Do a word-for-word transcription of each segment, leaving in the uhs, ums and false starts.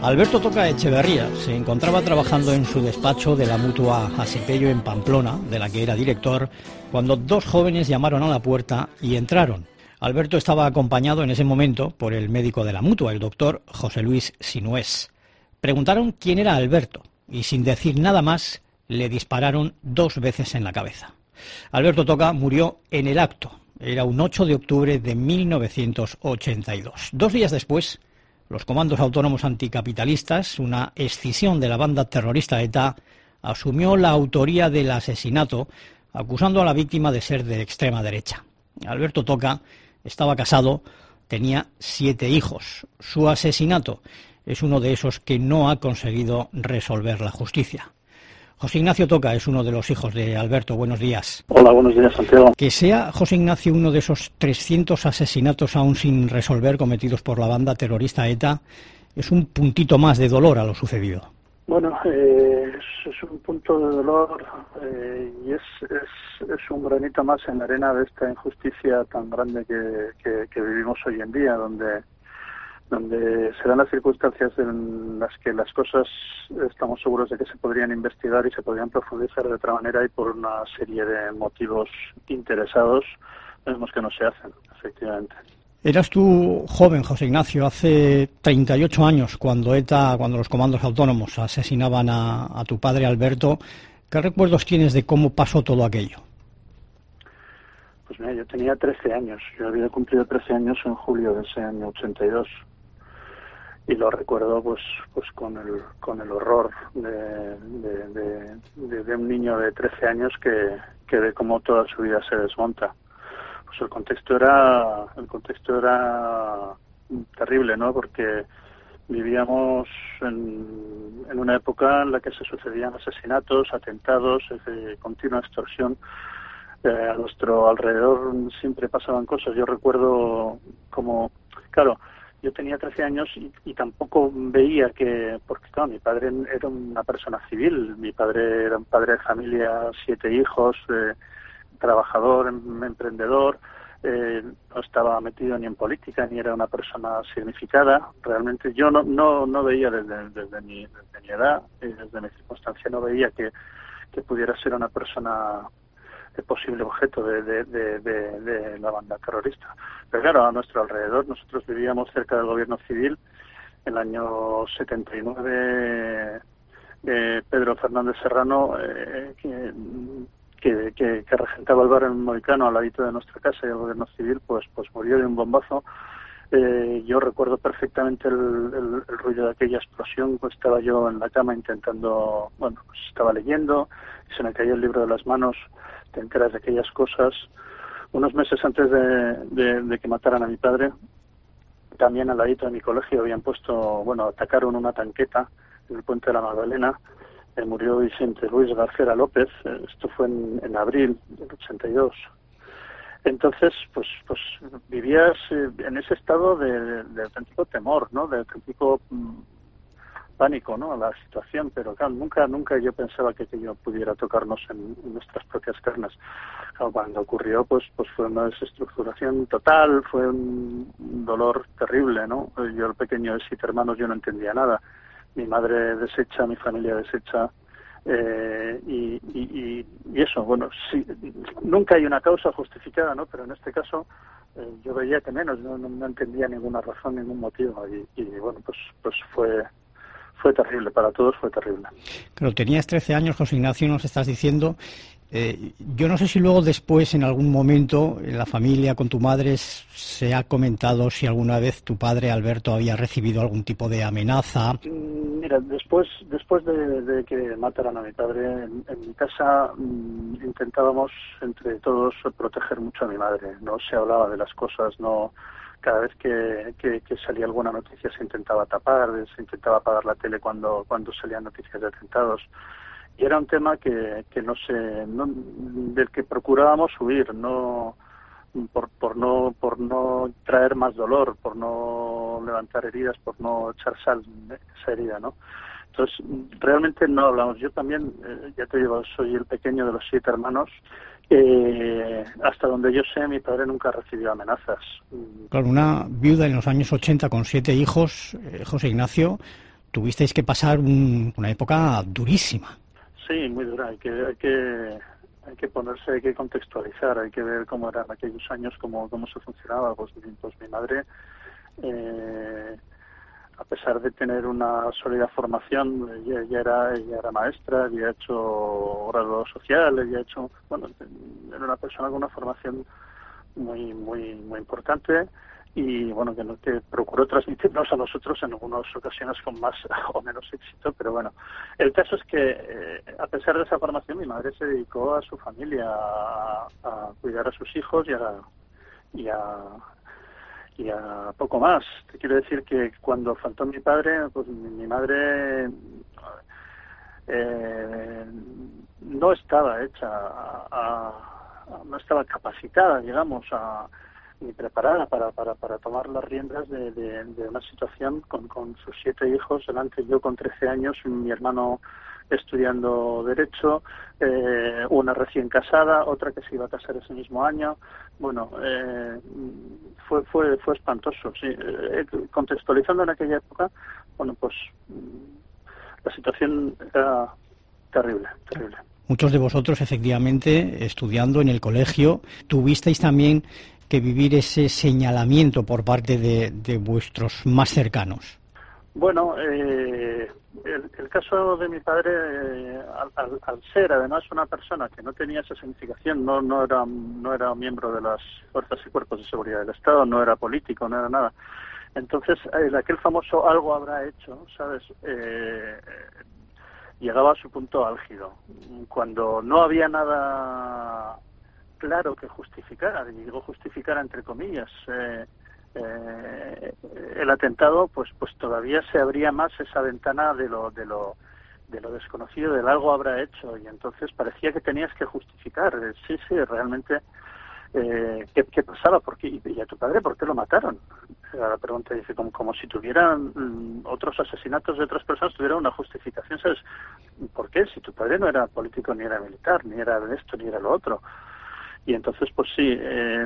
Alberto Toca Echeverría se encontraba trabajando en su despacho de la Mutua Asipello en Pamplona, de la que era director, cuando dos jóvenes llamaron a la puerta y entraron. Alberto estaba acompañado en ese momento por el médico de la Mutua, el doctor José Luis Sinués. Preguntaron quién era Alberto y, sin decir nada más, le dispararon dos veces en la cabeza. Alberto Toca murió en el acto. Era un ocho de octubre de mil novecientos ochenta y dos. Dos días después, los comandos autónomos anticapitalistas, una escisión de la banda terrorista ETA, asumió la autoría del asesinato, acusando a la víctima de ser de extrema derecha. Alberto Toca estaba casado, tenía siete hijos. Su asesinato es uno de esos que no ha conseguido resolver la justicia. José Ignacio Toca es uno de los hijos de Alberto. Buenos días. Hola, buenos días, Santiago. Que sea José Ignacio uno de esos trescientos asesinatos aún sin resolver cometidos por la banda terrorista ETA es un puntito más de dolor a lo sucedido. Bueno, eh, es, es un punto de dolor eh, y es, es, es un granito más en la arena de esta injusticia tan grande que, que, que vivimos hoy en día, donde donde se dan las circunstancias en las que las cosas estamos seguros de que se podrían investigar y se podrían profundizar de otra manera, y por una serie de motivos interesados vemos que no se hacen, efectivamente. Eras tú joven, José Ignacio, hace treinta y ocho años, cuando ETA, cuando los comandos autónomos asesinaban a, a tu padre Alberto. ¿Qué recuerdos tienes de cómo pasó todo aquello? Pues mira, yo tenía trece años. Yo había cumplido trece años en julio de ese año ochenta y dos. Y lo recuerdo pues pues con el con el horror de, de, de, de, de un niño de trece años que, que ve cómo toda su vida se desmonta. Pues el contexto era el contexto era terrible, ¿no? Porque vivíamos en, en una época en la que se sucedían asesinatos, atentados, eh, continua extorsión. Eh, a nuestro alrededor siempre pasaban cosas. Yo recuerdo como, claro, yo tenía trece años y, y tampoco veía que, porque claro, mi padre era una persona civil, mi padre era un padre de familia, siete hijos, eh, trabajador, em, emprendedor, eh, no estaba metido ni en política, ni era una persona significada. Realmente yo no no, no veía desde, desde, mi, desde mi edad y desde mi circunstancia, no veía que, que pudiera ser una persona de posible objeto de, de, de, de, de la banda terrorista. Pero claro, a nuestro alrededor, nosotros vivíamos cerca del gobierno civil. En el año setenta y nueve, eh, Pedro Fernández Serrano, eh, que, que, que, que regentaba el barrio Mohicano al ladito de nuestra casa, y el gobierno civil pues, pues murió de un bombazo. Eh, yo recuerdo perfectamente el, el, el ruido de aquella explosión. Pues estaba yo en la cama intentando, bueno, pues estaba leyendo y se me cayó el libro de las manos. Te enteras de aquellas cosas. Unos meses antes de, de, de que mataran a mi padre, también al ladito de mi colegio habían puesto, bueno, atacaron una tanqueta en el puente de la Magdalena. Eh, murió Vicente Luis García López. Eh, esto fue en, en abril del ochenta y dos. Entonces, pues, pues vivías eh, en ese estado de, de, de auténtico temor, ¿no? De auténtico mm, pánico, ¿no? A la situación, pero claro, nunca, nunca yo pensaba que aquello pudiera tocarnos en, en nuestras propias carnes. Claro, cuando ocurrió, pues, pues fue una desestructuración total, fue un, un dolor terrible, ¿no? Yo, el pequeño de siete hermanos, yo no entendía nada. Mi madre deshecha, mi familia deshecha. Eh, y, y, y eso, bueno, sí, nunca hay una causa justificada, ¿no? Pero en este caso eh, yo veía que menos, no, no, no entendía ninguna razón, ningún motivo, y, y bueno, pues, pues fue fue terrible, para todos fue terrible. Claro, tenías trece años, José Ignacio, nos estás diciendo. Eh, yo no sé si luego después, en algún momento, en la familia, con tu madre, se ha comentado si alguna vez tu padre, Alberto, había recibido algún tipo de amenaza. Mira, después después de, de que mataran a mi padre, en, en mi casa mmm, intentábamos entre todos proteger mucho a mi madre. No se hablaba de las cosas, no. Cada vez que, que, que salía alguna noticia se intentaba tapar, se intentaba apagar la tele cuando cuando salían noticias de atentados. Y era un tema que, que no se, no, del que procurábamos huir, no por, por no por no traer más dolor, por no levantar heridas, por no echar sal en esa herida, ¿no? Entonces, realmente no hablamos. Yo también, eh, ya te digo, soy el pequeño de los siete hermanos. Eh, hasta donde yo sé, mi padre nunca recibió amenazas. Claro, una viuda en los años ochenta con siete hijos, eh, José Ignacio, tuvisteis que pasar un, una época durísima. Sí, muy dura. Hay que, hay que, hay que ponerse, hay que contextualizar, hay que ver cómo eran aquellos años, cómo, cómo se funcionaba. Pues, pues mi madre, eh, a pesar de tener una sólida formación, ella, ella era, ella era maestra, había hecho grado social, había hecho, bueno, era una persona con una formación muy, muy, muy importante. Y bueno, que, que procuró transmitirnos a nosotros en algunas ocasiones con más o menos éxito, pero bueno, el caso es que eh, a pesar de esa formación mi madre se dedicó a su familia, a, a cuidar a sus hijos y a, y a y a poco más. Te quiero decir que cuando faltó mi padre, pues mi, mi madre eh, no estaba hecha a, a, no estaba capacitada, digamos, a ni preparada para, para, para tomar las riendas de, de, de una situación con, con sus siete hijos delante, yo con trece años, mi hermano estudiando Derecho, eh, una recién casada, otra que se iba a casar ese mismo año. Bueno, eh, fue fue fue espantoso, sí. Eh, contextualizando en aquella época, bueno, pues la situación era terrible, terrible. Muchos de vosotros, efectivamente, estudiando en el colegio, tuvisteis también que vivir ese señalamiento por parte de, de vuestros más cercanos. Bueno, eh, el, el caso de mi padre, eh, al, al, al ser además una persona que no tenía esa significación, no no era no era miembro de las fuerzas y cuerpos de seguridad del Estado, no era político, no era nada. Entonces, eh, aquel famoso algo habrá hecho, ¿sabes? Eh, llegaba a su punto álgido, cuando no había nada claro que justificara, digo justificara entre comillas, eh, eh, el atentado, pues pues todavía se abría más esa ventana de lo de lo de lo desconocido, del algo habrá hecho, y entonces parecía que tenías que justificar, sí, sí, realmente, eh, ¿qué, qué pasaba? ¿Por qué? ¿Y a tu padre por qué lo mataron? La pregunta dice, como, como si tuvieran mm, otros asesinatos de otras personas, tuvieran una justificación, ¿sabes? ¿Por qué? Si tu padre no era político, ni era militar, ni era de esto, ni era lo otro. Y entonces, pues sí, eh,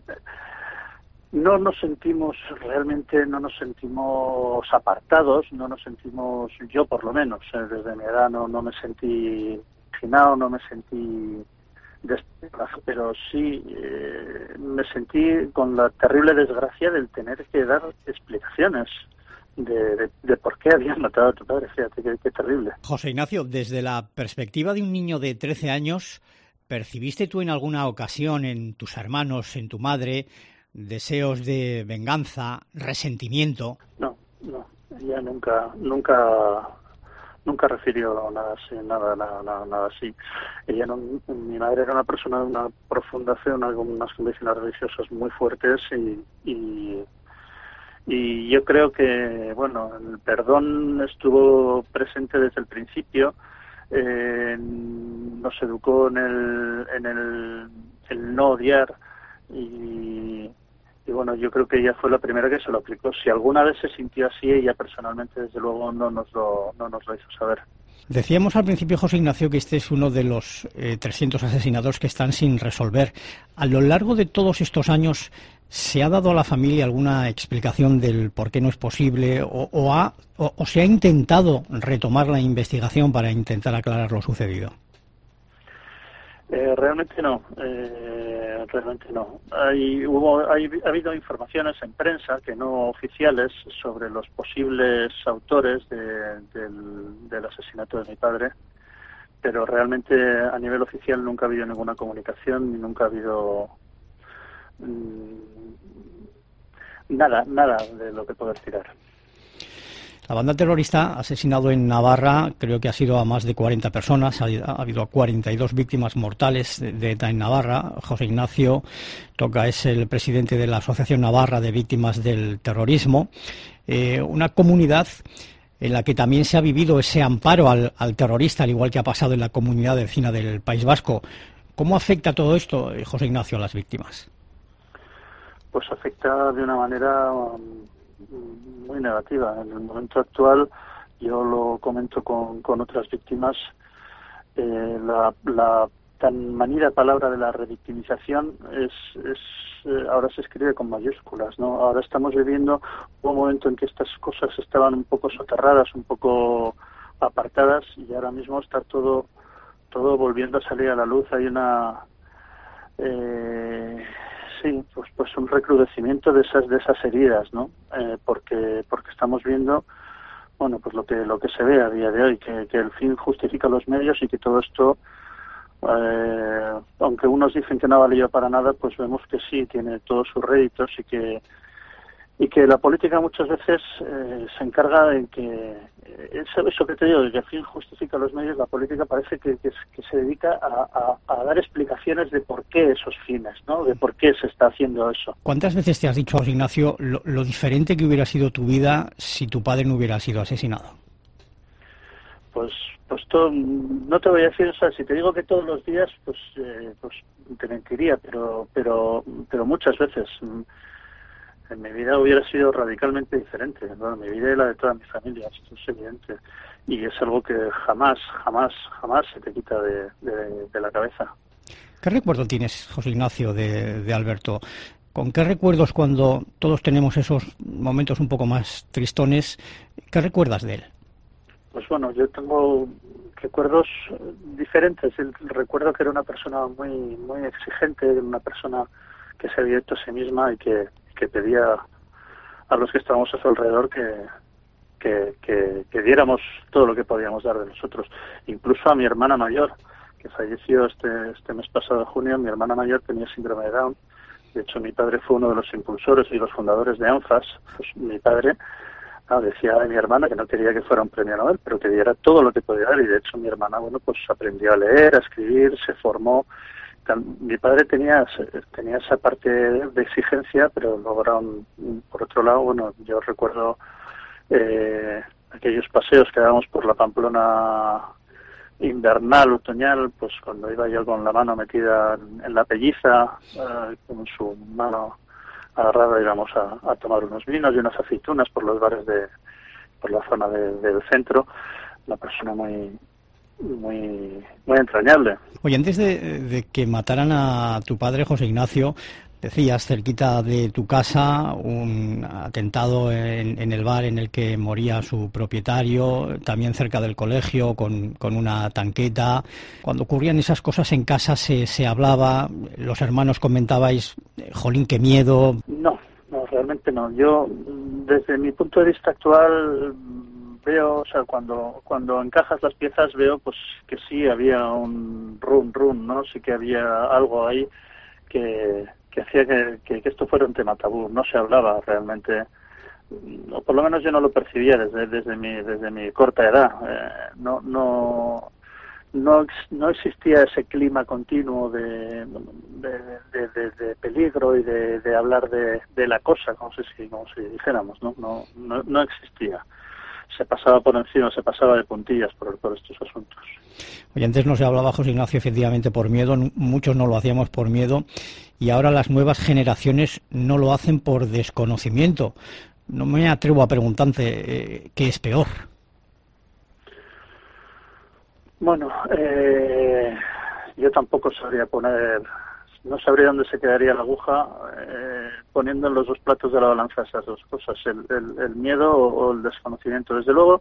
no nos sentimos, realmente no nos sentimos apartados, no nos sentimos, yo por lo menos, eh, desde mi edad no, no me sentí marginado, no me sentí desplazado, pero sí eh, me sentí con la terrible desgracia del tener que dar explicaciones de, de, de por qué habían matado a tu padre. Fíjate, qué, qué terrible. José Ignacio, desde la perspectiva de un niño de trece años, ¿percibiste tú en alguna ocasión en tus hermanos, en tu madre, deseos de venganza, resentimiento? No, no, ella nunca, nunca, nunca refirió nada así, nada, nada, nada, nada así. Ella no, mi madre era una persona de una profunda fe, una, unas convicciones religiosas muy fuertes y, y, y yo creo que, bueno, el perdón estuvo presente desde el principio. Eh, nos educó en el, en el, el no odiar y, y bueno, yo creo que ella fue la primera que se lo aplicó. Si alguna vez se sintió así, ella personalmente desde luego no nos lo, no nos lo hizo saber. Decíamos al principio, José Ignacio, que este es uno de los eh, trescientos asesinatos que están sin resolver. A lo largo de todos estos años, ¿se ha dado a la familia alguna explicación del por qué no es posible o, o, ha, o, o se ha intentado retomar la investigación para intentar aclarar lo sucedido? Eh, realmente no, eh, realmente no. Hay, hubo, hay, ha habido informaciones en prensa que no oficiales sobre los posibles autores de, del, del asesinato de mi padre, pero realmente a nivel oficial nunca ha habido ninguna comunicación ni nunca ha habido mmm, nada, nada de lo que poder tirar. La banda terrorista ha asesinado en Navarra, creo que ha sido a más de cuarenta personas, ha, ha habido cuarenta y dos víctimas mortales de, de ETA en Navarra. José Ignacio Toca es el presidente de la Asociación Navarra de Víctimas del Terrorismo, eh, una comunidad en la que también se ha vivido ese amparo al, al terrorista, al igual que ha pasado en la comunidad vecina del País Vasco. ¿Cómo afecta todo esto, José Ignacio, a las víctimas? Pues afecta de una manera muy negativa. En el momento actual, yo lo comento con, con otras víctimas, eh, la, la tan manida palabra de la revictimización es, es eh, ahora se escribe con mayúsculas, ¿no? Ahora estamos viviendo un momento en que estas cosas estaban un poco soterradas, un poco apartadas, y ahora mismo está todo todo volviendo a salir a la luz. Hay una eh, sí, pues pues un recrudecimiento de esas de esas heridas, ¿no? Eh, porque porque estamos viendo, bueno, pues lo que lo que se ve a día de hoy, que, que el fin justifica los medios, y que todo esto, eh, aunque unos dicen que no ha valido para nada, pues vemos que sí tiene todos sus réditos, y que y que la política muchas veces eh, se encarga de que eh, eso, eso que te digo, de que el fin justifica los medios. La política parece que, que, que se dedica a, a, a dar explicaciones de por qué esos fines, ¿no? De por qué se está haciendo eso. ¿Cuántas veces te has dicho, José Ignacio, lo, lo diferente que hubiera sido tu vida si tu padre no hubiera sido asesinado? Pues pues todo, no te voy a decir, o sea, si te digo que todos los días, pues eh, pues te mentiría, pero pero pero muchas veces. En mi vida hubiera sido radicalmente diferente, ¿no? Mi vida y la de toda mi familia, esto es evidente. Y es algo que jamás, jamás, jamás se te quita de, de, de la cabeza. ¿Qué recuerdo tienes, José Ignacio, de, de Alberto? ¿Con qué recuerdos, cuando todos tenemos esos momentos un poco más tristones, qué recuerdas de él? Pues bueno, yo tengo recuerdos diferentes. El recuerdo que era una persona muy, muy exigente, una persona que se había hecho a sí misma y que que pedía a los que estábamos a su alrededor que, que, que, que diéramos todo lo que podíamos dar de nosotros. Incluso a mi hermana mayor, que falleció este, este mes pasado de junio. Mi hermana mayor tenía síndrome de Down. De hecho, mi padre fue uno de los impulsores y los fundadores de ANFAS. Pues mi padre ah, decía de mi hermana que no quería que fuera un premio Nobel, pero que diera todo lo que podía dar. Y de hecho mi hermana, bueno, pues aprendió a leer, a escribir, se formó. Mi padre tenía tenía esa parte de exigencia, pero luego, por otro lado, bueno, yo recuerdo eh, aquellos paseos que dábamos por la Pamplona invernal, otoñal, pues cuando iba yo con la mano metida en la pelliza, eh, con su mano agarrada, íbamos a, a tomar unos vinos y unas aceitunas por los bares de por la zona de, del centro. Una persona muy muy muy entrañable. Oye, antes de, de que mataran a tu padre, José Ignacio, decías, cerquita de tu casa, un atentado en, en el bar en el que moría su propietario, también cerca del colegio con, con una tanqueta. Cuando ocurrían esas cosas en casa se, se hablaba, los hermanos comentabais, jolín, qué miedo. No, no, realmente no. Yo, desde mi punto de vista actual, veo, o sea, cuando cuando encajas las piezas veo pues que sí había un run run, ¿no? Sí que había algo ahí que, que hacía que, que, que esto fuera un tema tabú. No se hablaba realmente, o por lo menos yo no lo percibía desde desde mi desde mi corta edad. Eh, no no no no existía ese clima continuo de de, de, de, de peligro y de, de hablar de, de la cosa, como si como si dijéramos, ¿no? No no, no existía. Se pasaba por encima, se pasaba de puntillas por, por estos asuntos. Oye, antes no se hablaba, José Ignacio, efectivamente por miedo, muchos no lo hacíamos por miedo, y ahora las nuevas generaciones no lo hacen por desconocimiento. No me atrevo a preguntarte eh, qué es peor. Bueno, eh, yo tampoco sabría poner, no sabría dónde se quedaría la aguja eh, poniendo en los dos platos de la balanza esas dos cosas, el, el, el miedo o, o el desconocimiento. Desde luego,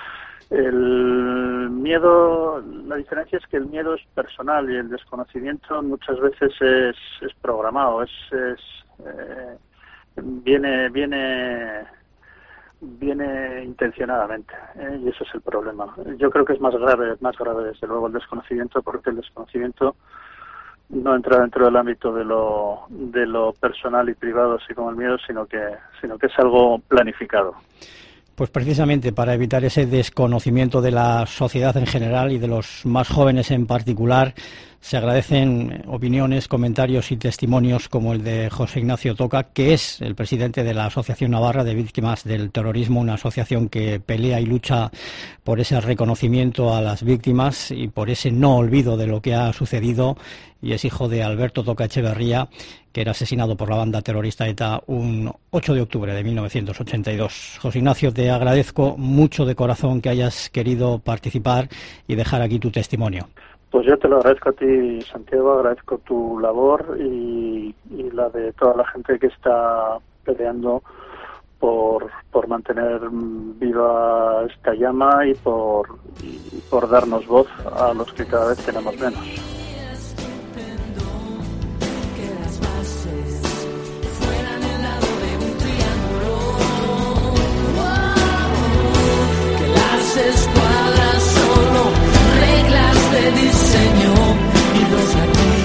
el miedo, la diferencia es que el miedo es personal y el desconocimiento muchas veces es, es programado, es, es eh, viene viene viene intencionadamente, ¿eh? Y ese es el problema. Yo creo que es más grave, más grave desde luego el desconocimiento, porque el desconocimiento no entra dentro del ámbito de lo de lo personal y privado, así como el miedo, sino que sino que es algo planificado. Pues precisamente para evitar ese desconocimiento de la sociedad en general y de los más jóvenes en particular, se agradecen opiniones, comentarios y testimonios como el de José Ignacio Toca, que es el presidente de la Asociación Navarra de Víctimas del Terrorismo, una asociación que pelea y lucha por ese reconocimiento a las víctimas y por ese no olvido de lo que ha sucedido, y es hijo de Alberto Toca Echeverría, que era asesinado por la banda terrorista ETA un ocho de octubre de mil novecientos ochenta y dos. José Ignacio, te agradezco mucho de corazón que hayas querido participar y dejar aquí tu testimonio. Pues yo te lo agradezco a ti, Santiago, agradezco tu labor y, y la de toda la gente que está peleando por, por mantener viva esta llama y por, y por darnos voz a los que cada vez tenemos menos. Escuadras solo reglas de diseño y los latinos